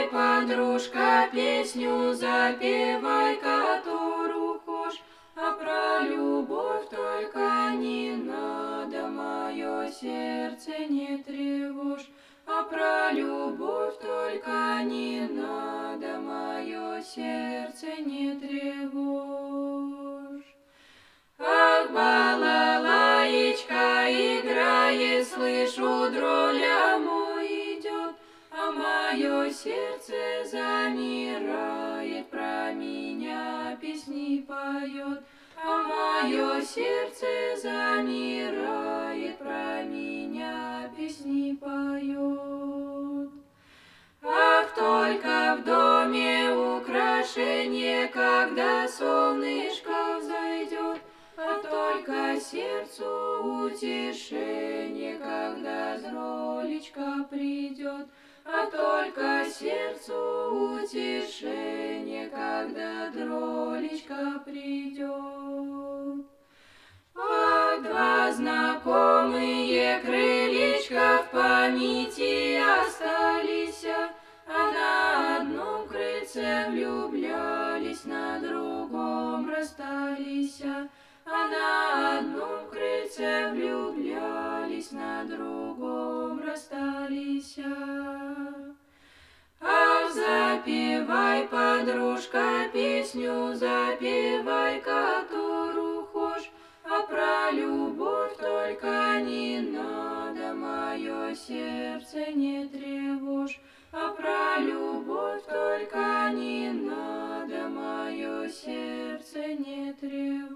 Запевай, подружка, песню запевай, которую хочешь, а про любовь только не надо, мое сердце не тревожь. А про любовь только не надо, мое сердце не тревожь. Ах, балалаечка играет, слышу, дроля мой идет, а мое сердце замирает, про меня песни поет. А мое сердце замирает, про меня песни поет. Ах, только в доме украшение, когда солнышко взойдет, а только сердцу утешение, когда дролечка придет, а только сердцу утешение, когда дролечка придет. Ах, два знакомые крылечка в памяти остались, а на одном крыльце влюблялись, на другом расстались. А на одном крыльце влюблялись, на другом расстались. Ах, запевай, подружка, песню запевай, которую хочешь, а про любовь только не надо, мое сердце не тревожь. А про любовь только не надо, мое сердце не тревожь.